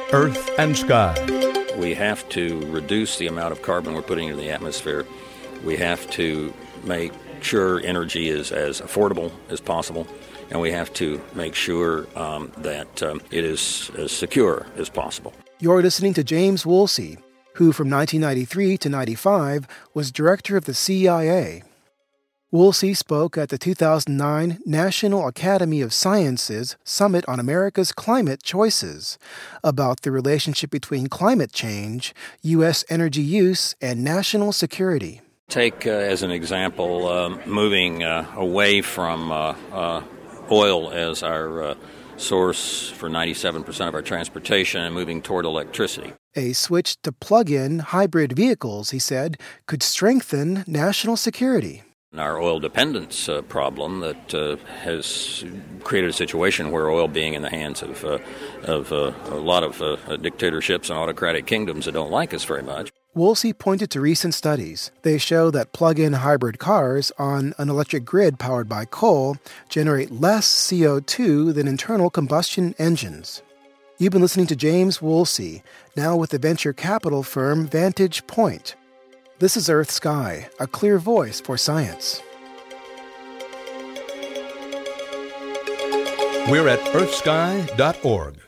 Earth and Sky. We have to reduce the amount of carbon we're putting into the atmosphere. We have to make sure energy is as affordable as possible, and we have to make sure that it is as secure as possible. You're listening to James Woolsey, who from 1993 to 95 was director of the CIA. Woolsey spoke at the 2009 National Academy of Sciences Summit on America's Climate Choices about the relationship between climate change, U.S. energy use, and national security. Take as an example moving away from oil as our source for 97% of our transportation and moving toward electricity. A switch to plug-in hybrid vehicles, he said, could strengthen national security. Our oil dependence problem that has created a situation where oil being in the hands of a lot of dictatorships and autocratic kingdoms that don't like us very much. Woolsey pointed to recent studies. They show that plug-in hybrid cars on an electric grid powered by coal generate less CO2 than internal combustion engines. You've been listening to James Woolsey, now with the venture capital firm Vantage Point. This is Earth Sky, a clear voice for science. We're at earthsky.org.